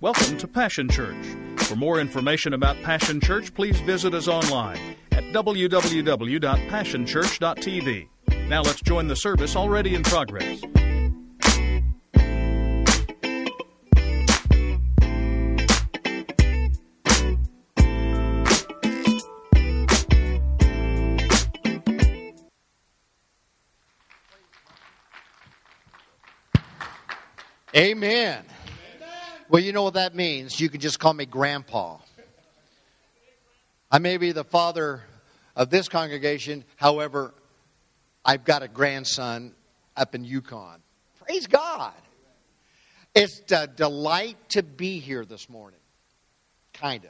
Welcome to Passion Church. For more information about Passion Church, please visit us online at www.passionchurch.tv. Now let's join the service already in progress. Amen. Well, you know what that means. You can just call me Grandpa. I may be the father of this congregation. However, I've got a grandson up in Yukon. Praise God. It's a delight to be here this morning. Kind of.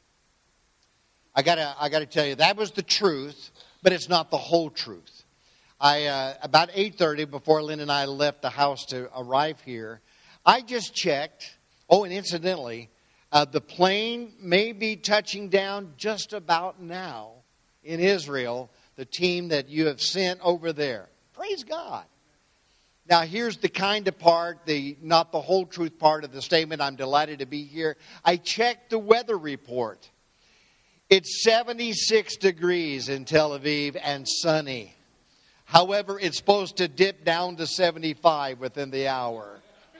I gotta tell you, that was the truth, but it's not the whole truth. About 8:30, before Lynn and I left the house to arrive here, I just checked. Oh, and incidentally, the plane may be touching down just about now in Israel, the team that you have sent over there. Praise God. Now, here's the kind of part, not the whole truth part of the statement. I'm delighted to be here. I checked the weather report. It's 76 degrees in Tel Aviv and sunny. However, it's supposed to dip down to 75 within the hour.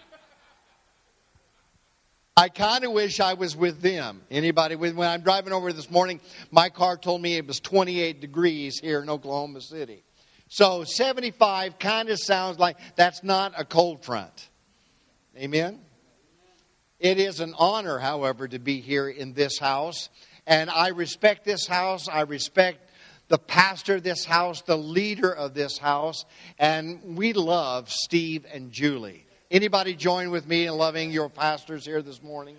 I kind of wish I was with them. Anybody? When I'm driving over this morning, my car told me it was 28 degrees here in Oklahoma City. So 75 kind of sounds like that's not a cold front. Amen? It is an honor, however, to be here in this house. And I respect this house. I respect the pastor of this house, the leader of this house. And we love Steve and Julie. Anybody join with me in loving your pastors here this morning?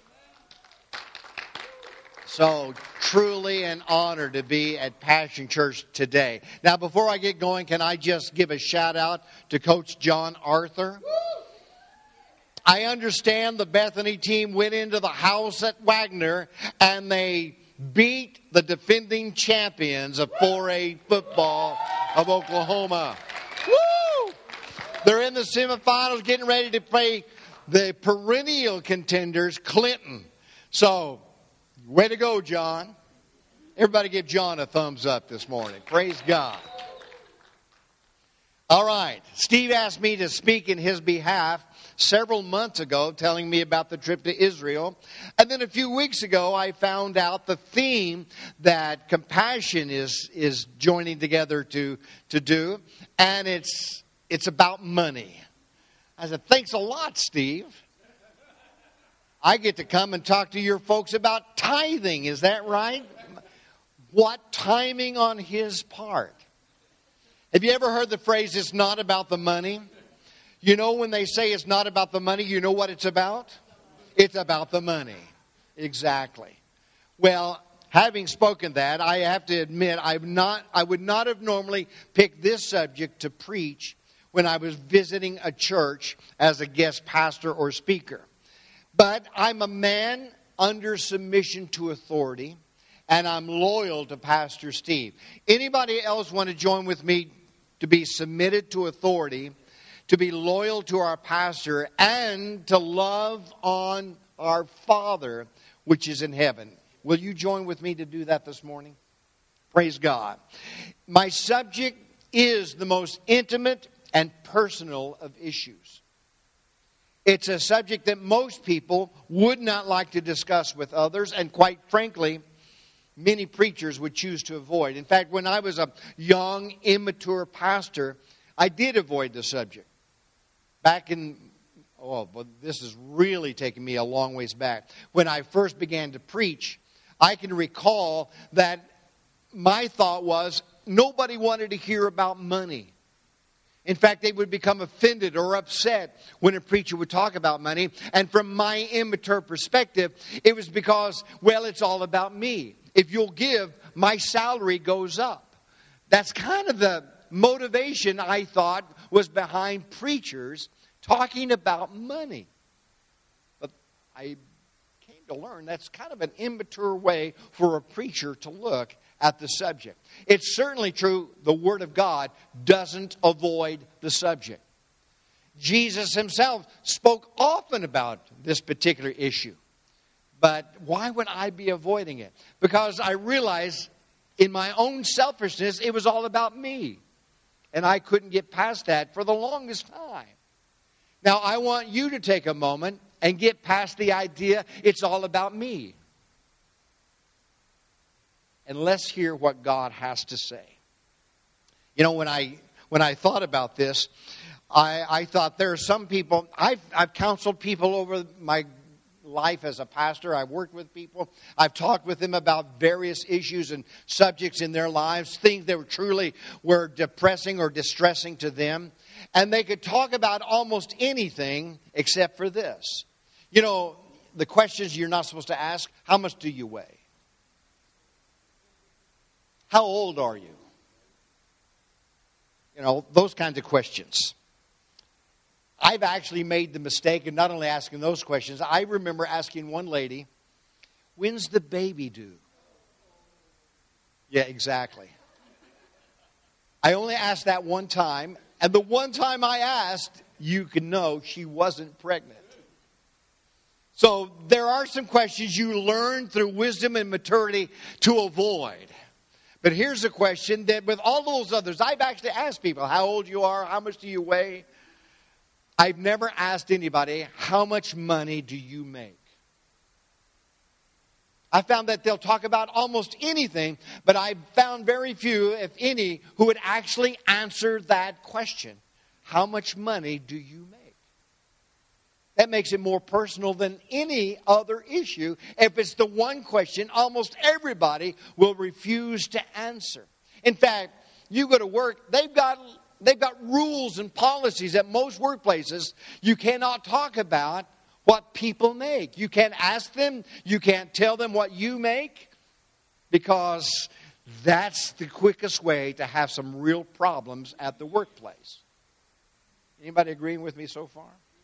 So, truly an honor to be at Passion Church today. Now, before I get going, can I just give a shout out to Coach John Arthur? I understand the Bethany team went into the house at Wagner and they beat the defending champions of 4A football of Oklahoma. Woo! They're in the semifinals getting ready to play the perennial contenders, Clinton. So, way to go, John. Everybody give John a thumbs up this morning. Praise God. All right. Steve asked me to speak in his behalf several months ago, telling me about the trip to Israel. And then a few weeks ago, I found out the theme that Compassion is joining together to do. And it's about money. I said, thanks a lot, Steve. I get to come and talk to your folks about tithing. Is that right? What timing on his part? Have you ever heard the phrase, it's not about the money? You know when they say it's not about the money, you know what it's about? It's about the money. Exactly. Well, having spoken that, I have to admit I would not have normally picked this subject to preach when I was visiting a church as a guest pastor or speaker. But I'm a man under submission to authority, and I'm loyal to Pastor Steve. Anybody else want to join with me to be submitted to authority, to be loyal to our pastor, and to love on our Father, which is in heaven? Will you join with me to do that this morning? Praise God. My subject is the most intimate and personal of issues. It's a subject that most people would not like to discuss with others, and quite frankly, many preachers would choose to avoid. In fact, when I was a young, immature pastor, I did avoid the subject. Back in, this is really taking me a long ways back. When I first began to preach, I can recall that my thought was nobody wanted to hear about money. In fact, they would become offended or upset when a preacher would talk about money. And from my immature perspective, it was because, well, it's all about me. If you'll give, my salary goes up. That's kind of the motivation I thought was behind preachers talking about money. But I came to learn that's kind of an immature way for a preacher to look at the subject. It's certainly true the Word of God doesn't avoid the subject. Jesus himself spoke often about this particular issue. But why would I be avoiding it? Because I realized in my own selfishness, it was all about me. And I couldn't get past that for the longest time. Now, I want you to take a moment and get past the idea it's all about me. And let's hear what God has to say. You know, when I thought about this, I thought there are some people, I've counseled people over my life as a pastor. I've worked with people. I've talked with them about various issues and subjects in their lives, things that were depressing or distressing to them. And they could talk about almost anything except for this. You know, the questions you're not supposed to ask: how much do you weigh? How old are you? You know, those kinds of questions. I've actually made the mistake of not only asking those questions. I remember asking one lady, "When's the baby due?" Yeah, exactly. I only asked that one time, and the one time I asked, you can know she wasn't pregnant. So there are some questions you learn through wisdom and maturity to avoid. But here's a question that with all those others, I've actually asked people, how old you are, how much do you weigh? I've never asked anybody, how much money do you make? I found that they'll talk about almost anything, but I've found very few, if any, who would actually answer that question. How much money do you make? That makes it more personal than any other issue. If it's the one question, almost everybody will refuse to answer. In fact, you go to work, they've got rules and policies at most workplaces. You cannot talk about what people make. You can't ask them. You can't tell them what you make, because that's the quickest way to have some real problems at the workplace. Anybody agreeing with me so far?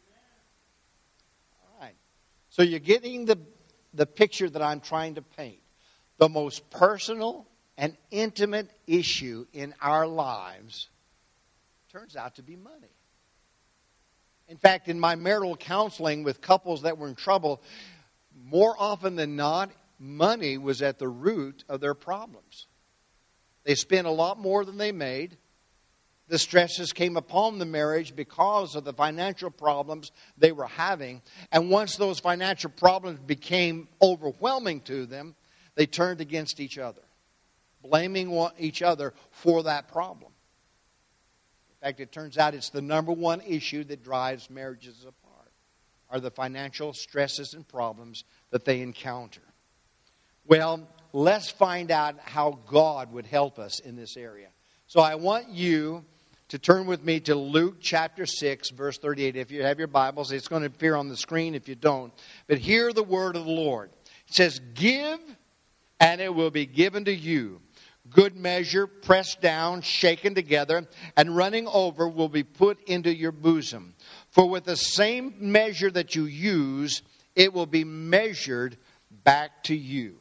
All right. So you're getting the picture that I'm trying to paint. The most personal and intimate issue in our lives turns out to be money. In fact, in my marital counseling with couples that were in trouble, more often than not, money was at the root of their problems. They spent a lot more than they made. The stresses came upon the marriage because of the financial problems they were having. And once those financial problems became overwhelming to them, they turned against each other, blaming each other for that problem. In fact, it turns out it's the number one issue that drives marriages apart, are the financial stresses and problems that they encounter. Well, let's find out how God would help us in this area. So I want you to turn with me to Luke chapter 6, verse 38. If you have your Bibles, it's going to appear on the screen if you don't. But hear the word of the Lord. It says, "Give, and it will be given to you. Good measure, pressed down, shaken together, and running over will be put into your bosom. For with the same measure that you use, it will be measured back to you."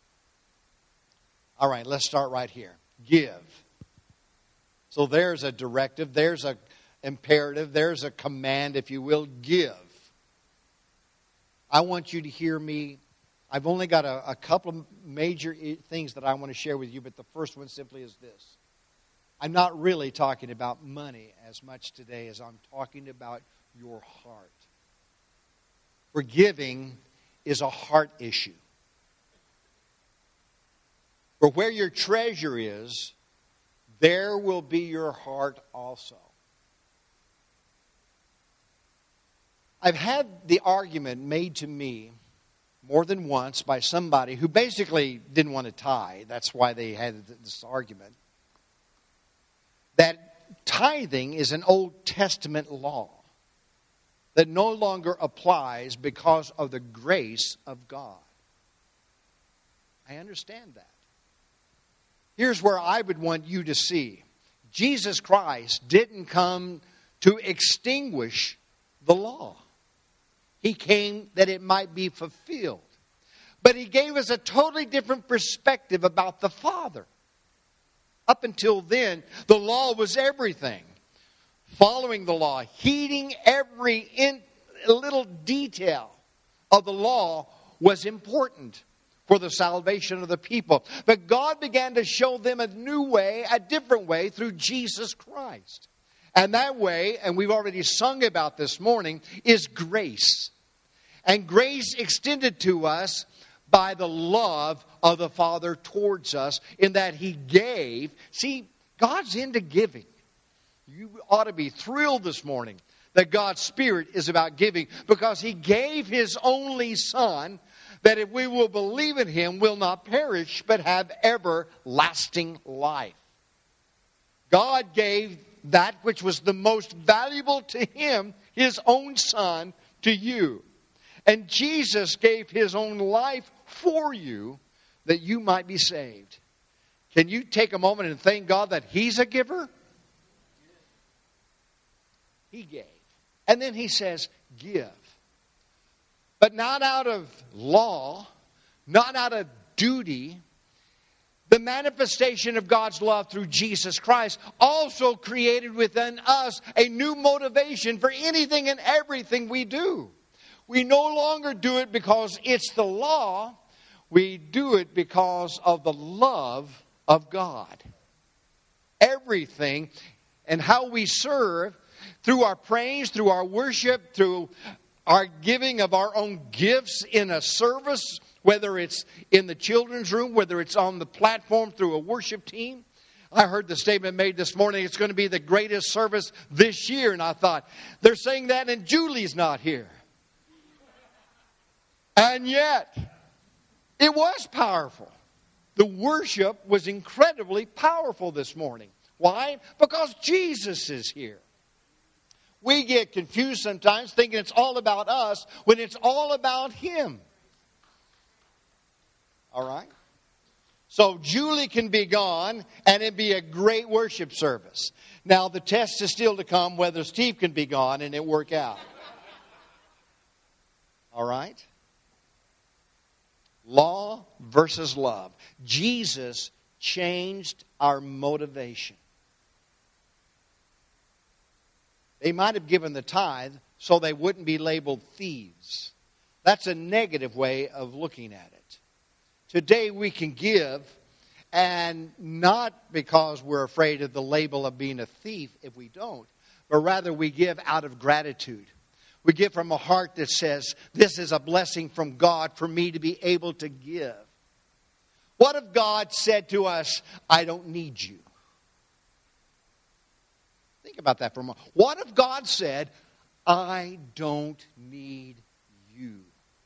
All right, let's start right here. Give. So there's a directive, there's an imperative, there's a command, if you will. Give. I want you to hear me. I've only got a couple of major things that I want to share with you, but the first one simply is this. I'm not really talking about money as much today as I'm talking about your heart. Forgiving is a heart issue. For where your treasure is, there will be your heart also. I've had the argument made to me more than once by somebody who basically didn't want to tithe. That's why they had this argument. That tithing is an Old Testament law that no longer applies because of the grace of God. I understand that. Here's where I would want you to see. Jesus Christ didn't come to extinguish the law. He came that it might be fulfilled. But He gave us a totally different perspective about the Father. Up until then, the law was everything. following the law, heeding every little detail of the law was important for the salvation of the people. But God began to show them a new way, a different way through Jesus Christ. And that way, and we've already sung about this morning, is grace. And grace extended to us by the love of the Father towards us in that He gave. See, God's into giving. You ought to be thrilled this morning that God's Spirit is about giving because He gave His only Son that if we will believe in Him, will not perish, but have everlasting life. God gave that which was the most valuable to Him, His own Son, to you. And Jesus gave His own life for you that you might be saved. Can you take a moment and thank God that He's a giver? He gave. And then He says, give. But not out of law, not out of duty. The manifestation of God's love through Jesus Christ also created within us a new motivation for anything and everything we do. We no longer do it because it's the law. We do it because of the love of God. Everything and how we serve through our praise, through our worship, through our giving of our own gifts in a service, whether it's in the children's room, whether it's on the platform through a worship team. I heard the statement made this morning, it's going to be the greatest service this year. And I thought, they're saying that and Julie's not here. And yet, it was powerful. The worship was incredibly powerful this morning. Why? Because Jesus is here. We get confused sometimes thinking it's all about us when it's all about Him. All right? So Julie can be gone and it'd be a great worship service. Now the test is still to come whether Steve can be gone and it work out. All right? Law versus love. Jesus changed our motivation. They might have given the tithe so they wouldn't be labeled thieves. That's a negative way of looking at it. Today we can give, and not because we're afraid of the label of being a thief if we don't, but rather we give out of gratitude. We give from a heart that says, this is a blessing from God for me to be able to give. What if God said to us, I don't need you? Think about that for a moment. What if God said, I don't need you?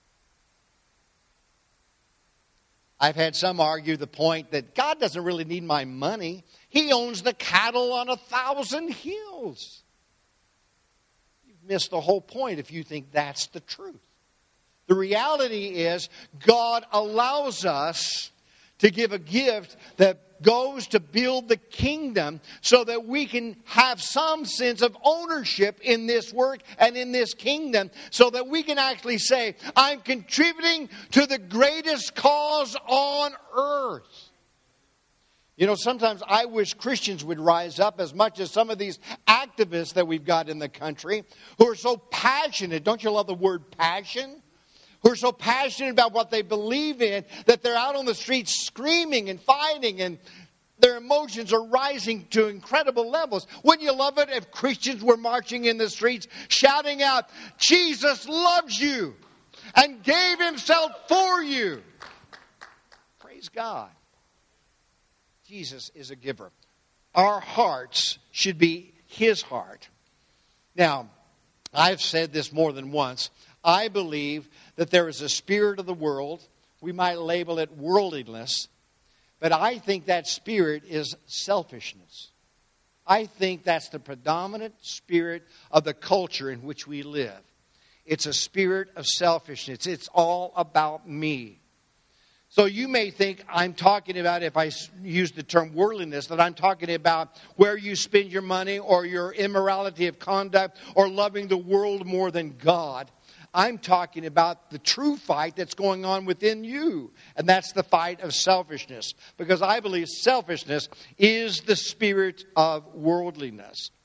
I've had some argue the point that God doesn't really need my money. He owns the cattle on 1,000 hills. You've missed the whole point if you think that's the truth. The reality is God allows us to give a gift that goes to build the kingdom so that we can have some sense of ownership in this work and in this kingdom so that we can actually say, I'm contributing to the greatest cause on earth. You know, sometimes I wish Christians would rise up as much as some of these activists that we've got in the country who are so passionate. Don't you love the word passion? Who are so passionate about what they believe in that they're out on the streets screaming and fighting and their emotions are rising to incredible levels. Wouldn't you love it if Christians were marching in the streets shouting out, Jesus loves you and gave Himself for you? Praise God. Jesus is a giver. Our hearts should be His heart. Now, I've said this more than once. I believe that there is a spirit of the world. We might label it worldliness. But I think that spirit is selfishness. I think that's the predominant spirit of the culture in which we live. It's a spirit of selfishness. It's all about me. So you may think I'm talking about, if I use the term worldliness, that I'm talking about where you spend your money or your immorality of conduct or loving the world more than God. I'm talking about the true fight that's going on within you. And that's the fight of selfishness. Because I believe selfishness is the spirit of worldliness.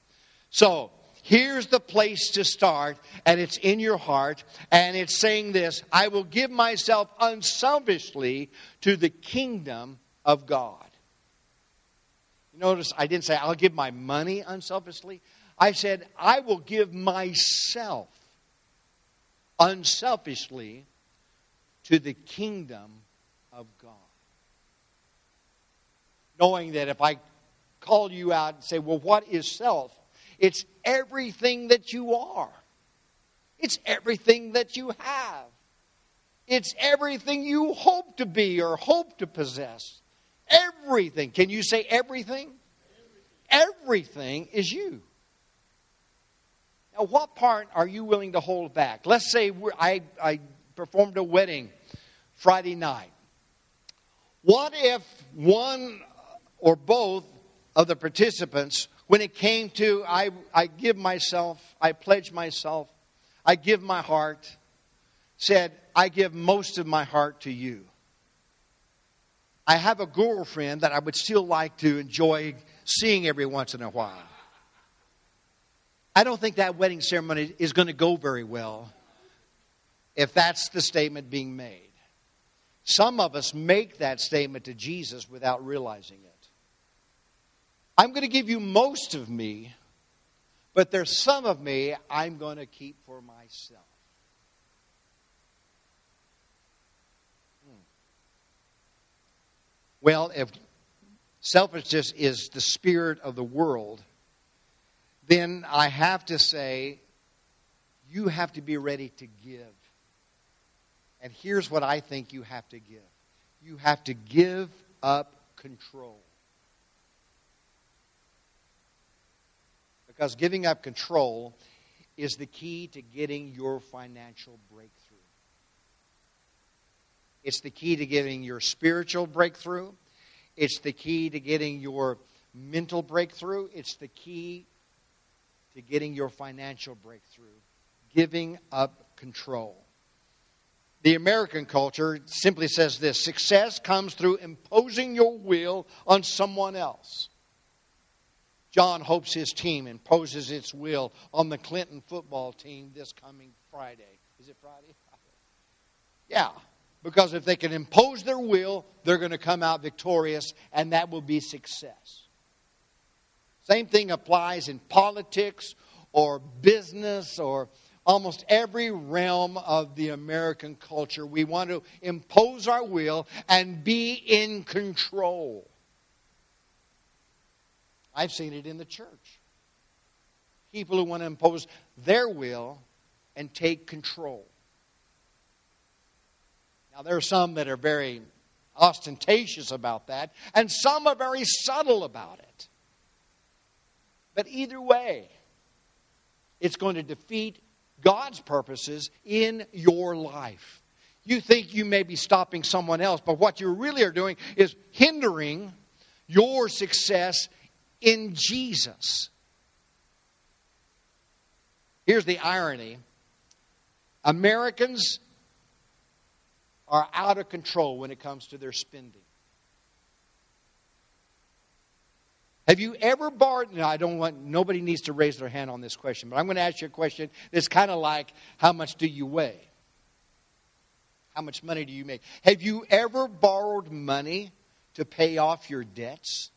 So, here's the place to start, and it's in your heart, and it's saying this: I will give myself unselfishly to the kingdom of God. You notice I didn't say I'll give my money unselfishly. I said I will give myself unselfishly to the kingdom of God. Knowing that if I call you out and say, well, what is self? It's everything that you are. It's everything that you have. It's everything you hope to be or hope to possess. Everything. Can you say everything? Everything is you. Now, what part are you willing to hold back? Let's say I performed a wedding Friday night. What if one or both of the participants, when it came to I give myself, I pledge myself, I give my heart, said, I give most of my heart to you. I have a girlfriend that I would still like to enjoy seeing every once in a while. I don't think that wedding ceremony is going to go very well if that's the statement being made. Some of us make that statement to Jesus without realizing it. I'm going to give you most of me, but there's some of me I'm going to keep for myself. Well, if selfishness is the spirit of the world, then I have to say, you have to be ready to give. And here's what I think you have to give. You have to give up control. Because giving up control is the key to getting your financial breakthrough. It's the key to getting your spiritual breakthrough. It's the key to getting your mental breakthrough. It's the key to getting your financial breakthrough. Giving up control. The American culture simply says this: success comes through imposing your will on someone else. John hopes his team imposes its will on the Clinton football team this coming Friday. Is it Friday? Yeah, because if they can impose their will, they're going to come out victorious, and that will be success. Same thing applies in politics or business or almost every realm of the American culture. We want to impose our will and be in control. I've seen it in the church. People who want to impose their will and take control. Now, there are some that are very ostentatious about that, and some are very subtle about it. But either way, it's going to defeat God's purposes in your life. You think you may be stopping someone else, but what you really are doing is hindering your success in Jesus. Here's the irony. Americans are out of control when it comes to their spending. Have you ever borrowed? Now, nobody needs to raise their hand on this question, but I'm going to ask you a question that's kind of like, how much do you weigh? How much money do you make? Have you ever borrowed money to pay off your debts?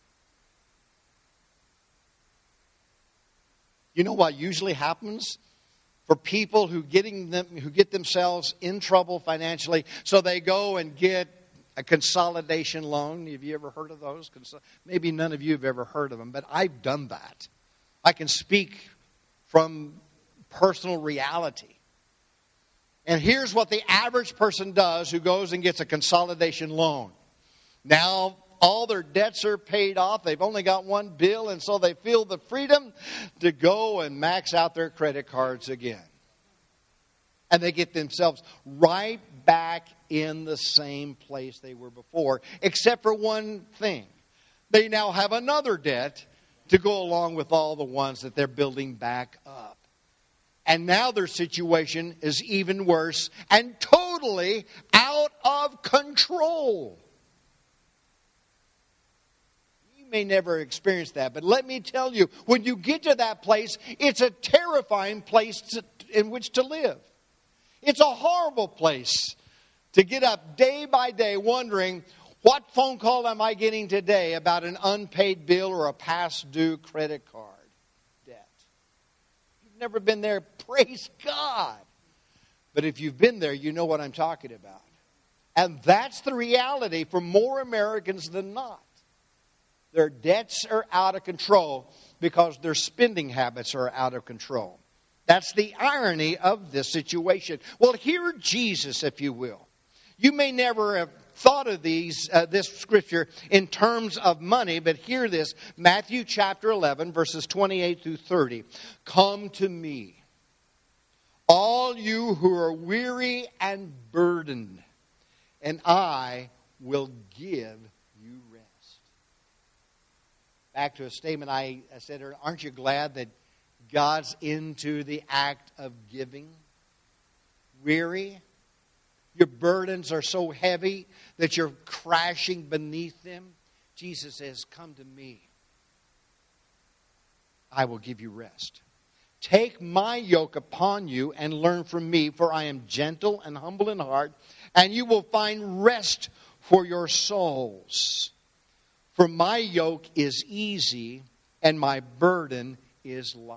You know what usually happens for people who get themselves in trouble financially? So they go and get a consolidation loan. Have you ever heard of those? Maybe none of you have ever heard of them, but I've done that. I can speak from personal reality. And here's what the average person does who goes and gets a consolidation loan. Now, all their debts are paid off. They've only got one bill, and so they feel the freedom to go and max out their credit cards again. And they get themselves right back in the same place they were before, except for one thing. They now have another debt to go along with all the ones that they're building back up. And now their situation is even worse and totally out of control. may never experience that, but let me tell you, when you get to that place, it's a terrifying place in which to live. It's a horrible place to get up day by day wondering, what phone call am I getting today about an unpaid bill or a past due credit card debt? You've never been there, praise God. But if you've been there, you know what I'm talking about. And that's the reality for more Americans than not. Their debts are out of control because their spending habits are out of control. That's the irony of this situation. Well, hear Jesus, if you will. You may never have thought of this scripture in terms of money, but hear this. Matthew chapter 11, verses 28 through 30. Come to me, all you who are weary and burdened, and I will give you rest. Back to a statement I said, aren't you glad that God's into the act of giving? Weary? Your burdens are so heavy that you're crashing beneath them. Jesus says, come to me. I will give you rest. Take my yoke upon you and learn from me, for I am gentle and humble in heart, and you will find rest for your souls. For my yoke is easy and my burden is light.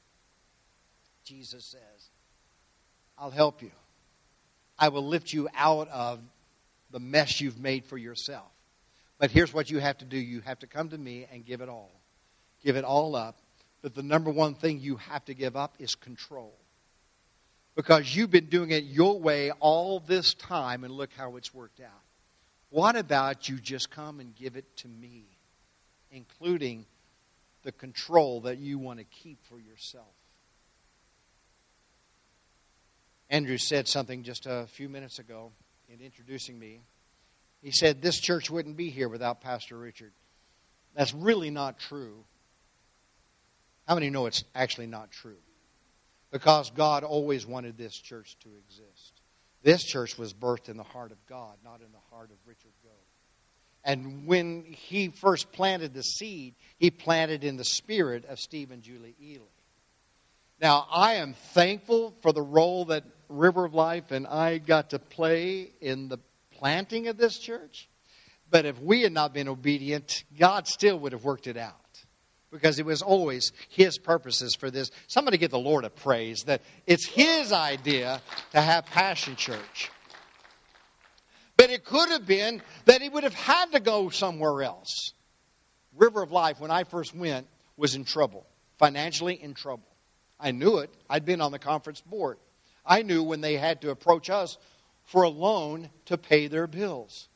Jesus says, I'll help you. I will lift you out of the mess you've made for yourself. But here's what you have to do. You have to come to me and give it all. Give it all up. But the number one thing you have to give up is control. Because you've been doing it your way all this time, and look how it's worked out. What about you just come and give it to me, including the control that you want to keep for yourself? Andrew said something just a few minutes ago in introducing me. He said this church wouldn't be here without Pastor Richard. That's really not true. How many know it's actually not true? Because God always wanted this church to exist. This church was birthed in the heart of God, not in the heart of Richard Gove. And when he first planted the seed, he planted in the spirit of Steve and Julie Ely. Now, I am thankful for the role that River of Life and I got to play in the planting of this church. But if we had not been obedient, God still would have worked it out. Because it was always His purposes for this. Somebody give the Lord a praise that it's His idea to have Passion Church. But it could have been that He would have had to go somewhere else. River of Life, when I first went, was in trouble. Financially in trouble. I knew it. I'd been on the conference board. I knew when they had to approach us for a loan to pay their bills.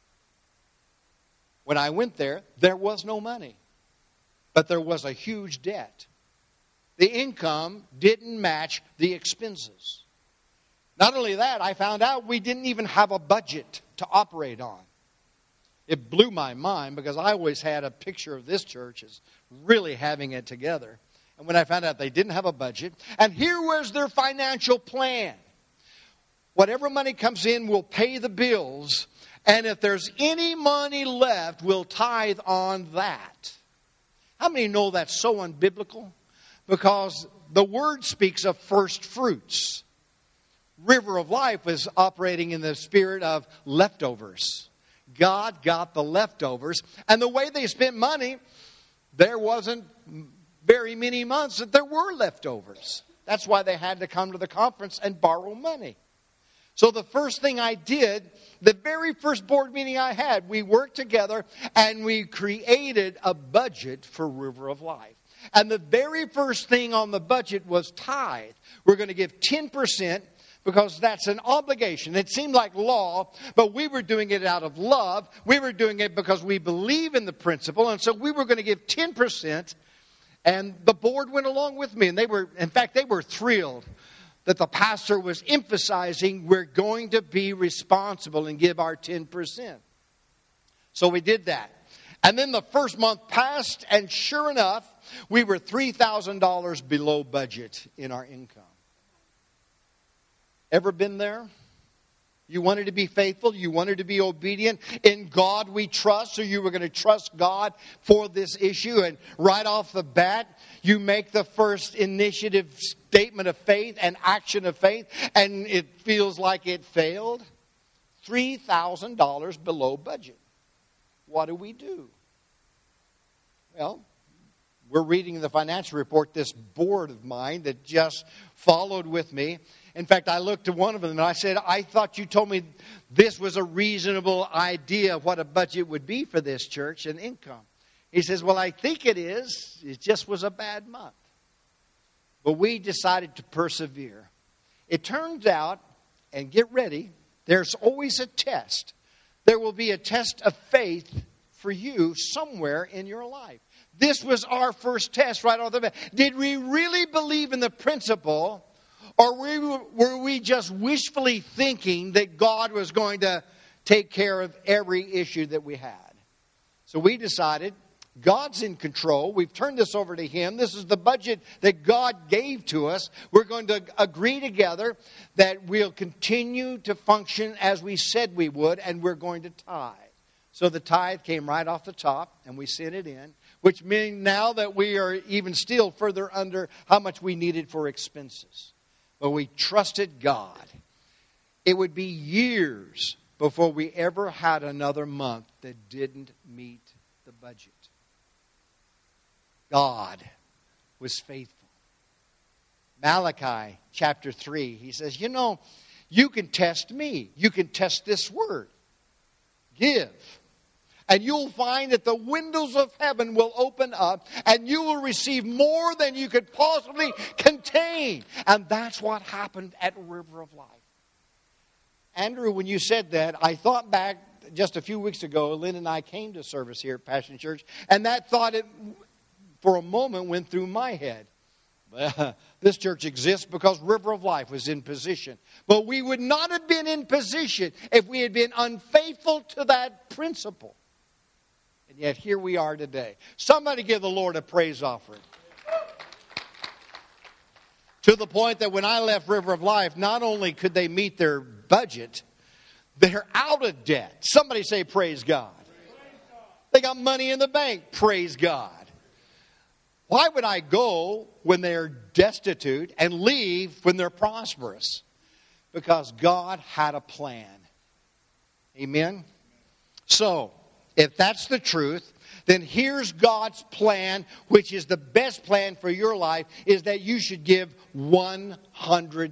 When I went there, there was no money. But there was a huge debt. The income didn't match the expenses. Not only that, I found out we didn't even have a budget to operate on. It blew my mind because I always had a picture of this church as really having it together. And when I found out they didn't have a budget, and here was their financial plan. Whatever money comes in, we'll pay the bills. And if there's any money left, we'll tithe on that. How many know that's so unbiblical? Because the Word speaks of first fruits. River of Life was operating in the spirit of leftovers. God got the leftovers. And the way they spent money, there wasn't very many months that there were leftovers. That's why they had to come to the conference and borrow money. So the first thing I did, the very first board meeting I had, we worked together and we created a budget for River of Life. And the very first thing on the budget was tithe. We're going to give 10% because that's an obligation. It seemed like law, but we were doing it out of love. We were doing it because we believe in the principle. And so we were going to give 10%. And the board went along with me. And they were thrilled that the pastor was emphasizing we're going to be responsible and give our 10%. So we did that. And then the first month passed, and sure enough, we were $3,000 below budget in our income. Ever been there? You wanted to be faithful. You wanted to be obedient. In God we trust. So you were going to trust God for this issue. And right off the bat, you make the first initiative statement of faith and action of faith. And it feels like it failed. $3,000 below budget. What do? Well, we're reading the financial report, this board of mine that just followed with me. In fact, I looked at one of them and I said, I thought you told me this was a reasonable idea of what a budget would be for this church and income. He says, well, I think it is. It just was a bad month. But we decided to persevere. It turns out, and get ready, there's always a test. There will be a test of faith for you somewhere in your life. This was our first test right off the bat. Did we really believe in the principle, or were we just wishfully thinking that God was going to take care of every issue that we had? So we decided God's in control. We've turned this over to Him. This is the budget that God gave to us. We're going to agree together that we'll continue to function as we said we would, and we're going to tithe. So the tithe came right off the top, and we sent it in, which means now that we are even still further under how much we needed for expenses. But we trusted God. It would be years before we ever had another month that didn't meet the budget. God was faithful. Malachi chapter 3, he says, you can test me. You can test this word. Give. And you'll find that the windows of heaven will open up and you will receive more than you could possibly contain. And that's what happened at River of Life. Andrew, when you said that, I thought back just a few weeks ago, Lynn and I came to service here at Passion Church, and that thought for a moment went through my head. This church exists because River of Life was in position. But we would not have been in position if we had been unfaithful to that principle. And yet here we are today. Somebody give the Lord a praise offering. To the point that when I left River of Life, not only could they meet their budget, they're out of debt. Somebody say praise God. They got money in the bank. Praise God. Why would I go when they're destitute and leave when they're prosperous? Because God had a plan. Amen? So, if that's the truth, then here's God's plan, which is the best plan for your life, is that you should give 100%.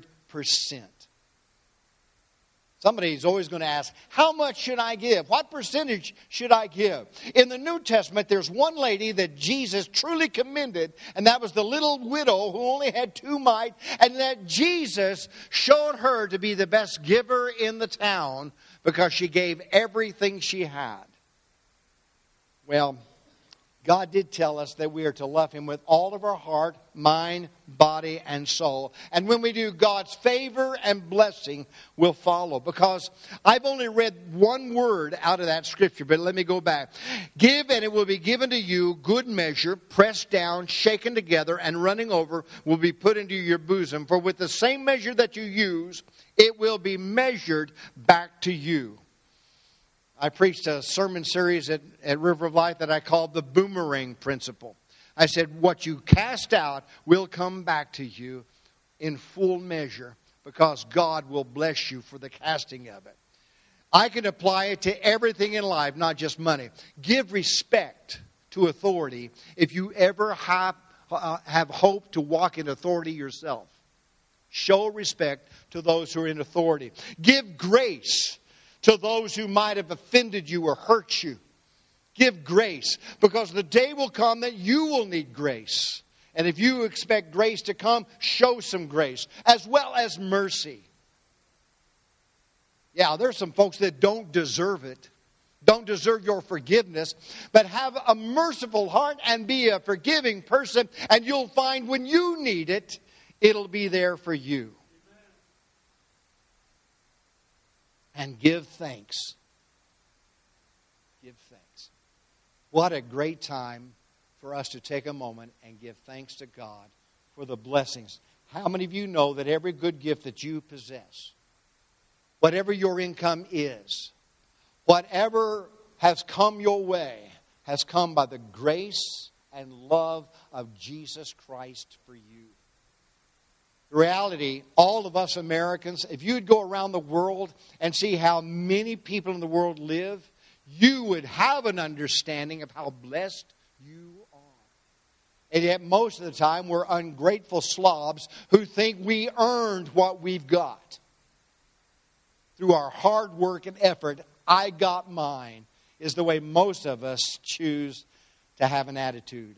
Somebody's always going to ask, how much should I give? What percentage should I give? In the New Testament, there's one lady that Jesus truly commended, and that was the little widow who only had 2 mites, and that Jesus showed her to be the best giver in the town because she gave everything she had. Well, God did tell us that we are to love Him with all of our heart, mind, body, and soul. And when we do, God's favor and blessing will follow. Because I've only read one word out of that scripture, but let me go back. Give, and it will be given to you, good measure, pressed down, shaken together, and running over will be put into your bosom. For with the same measure that you use, it will be measured back to you. I preached a sermon series at River of Life that I called the boomerang principle. I said, what you cast out will come back to you in full measure because God will bless you for the casting of it. I can apply it to everything in life, not just money. Give respect to authority if you ever have hope to walk in authority yourself. Show respect to those who are in authority. Give grace to those who might have offended you or hurt you. Give grace, because the day will come that you will need grace. And if you expect grace to come, show some grace, as well as mercy. Yeah, there's some folks that don't deserve it, don't deserve your forgiveness, but have a merciful heart and be a forgiving person, and you'll find when you need it, it'll be there for you. And give thanks. Give thanks. What a great time for us to take a moment and give thanks to God for the blessings. How many of you know that every good gift that you possess, whatever your income is, whatever has come your way, has come by the grace and love of Jesus Christ for you. The reality, all of us Americans, if you'd go around the world and see how many people in the world live, you would have an understanding of how blessed you are. And yet most of the time we're ungrateful slobs who think we earned what we've got. Through our hard work and effort, I got mine, is the way most of us choose to have an attitude.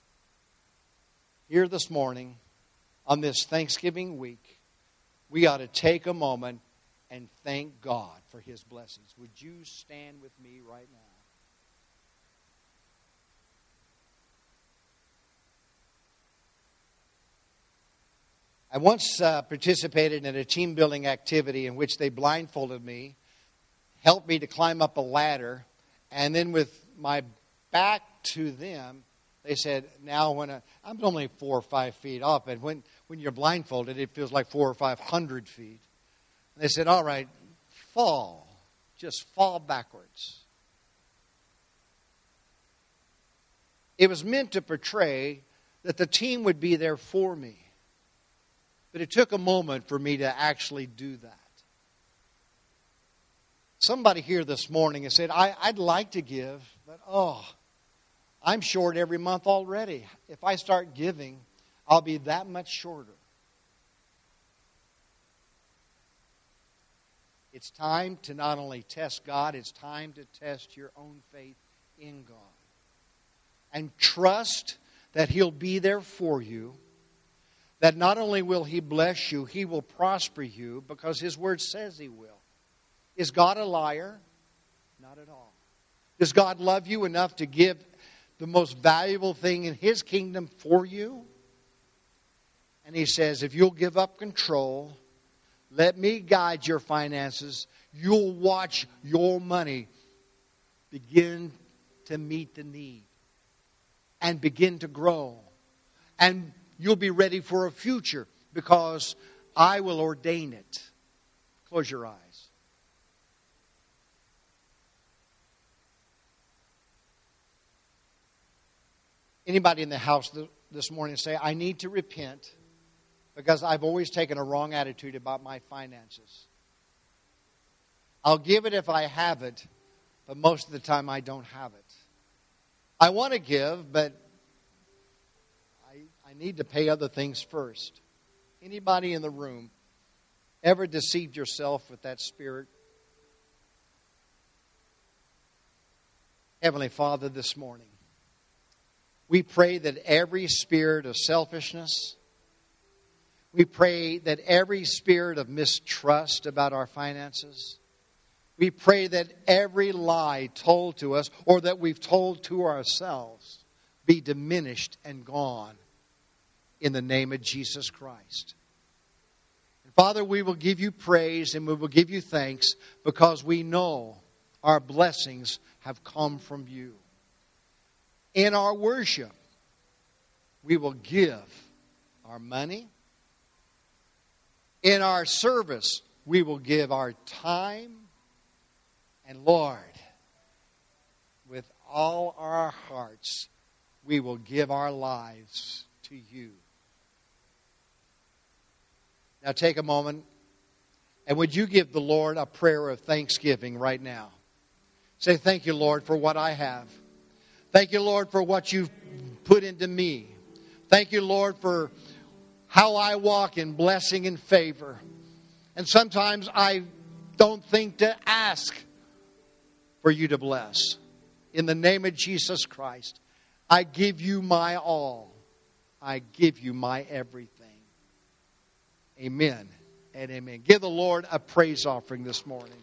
Here this morning, on this Thanksgiving week, we ought to take a moment and thank God for His blessings. Would you stand with me right now? I once participated in a team building activity in which they blindfolded me, helped me to climb up a ladder, and then with my back to them, they said, now I'm only 4 or 5 feet up, and when you're blindfolded, it feels like 400 or 500 feet. And they said, all right, fall. Just fall backwards. It was meant to portray that the team would be there for me. But it took a moment for me to actually do that. Somebody here this morning has said, I'd like to give, but I'm short every month already. If I start giving, I'll be that much shorter. It's time to not only test God, it's time to test your own faith in God. And trust that He'll be there for you. That not only will He bless you, He will prosper you because His Word says He will. Is God a liar? Not at all. Does God love you enough to give the most valuable thing in His kingdom for you? And He says, if you'll give up control, let me guide your finances, you'll watch your money begin to meet the need and begin to grow. And you'll be ready for a future because I will ordain it. Close your eyes. Anybody in the house this morning say, I need to repent because I've always taken a wrong attitude about my finances. I'll give it if I have it, but most of the time I don't have it. I want to give, but I need to pay other things first. Anybody in the room ever deceived yourself with that spirit? Heavenly Father, this morning, we pray that every spirit of selfishness, we pray that every spirit of mistrust about our finances, we pray that every lie told to us or that we've told to ourselves be diminished and gone in the name of Jesus Christ. And Father, we will give you praise and we will give you thanks because we know our blessings have come from you. In our worship, we will give our money. In our service, we will give our time. And Lord, with all our hearts, we will give our lives to you. Now take a moment, and would you give the Lord a prayer of thanksgiving right now? Say, thank you, Lord, for what I have. Thank you, Lord, for what you've put into me. Thank you, Lord, for how I walk in blessing and favor. And sometimes I don't think to ask for you to bless. In the name of Jesus Christ, I give you my all. I give you my everything. Amen and amen. Give the Lord a praise offering this morning.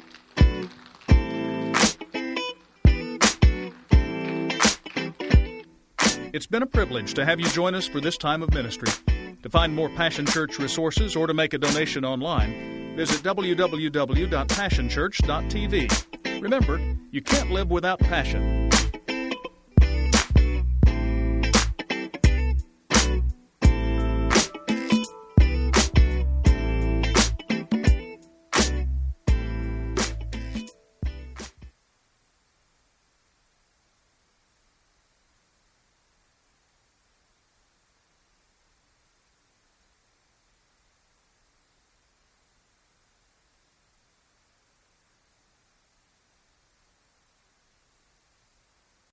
It's been a privilege to have you join us for this time of ministry. To find more Passion Church resources or to make a donation online, visit www.passionchurch.tv. Remember, you can't live without passion.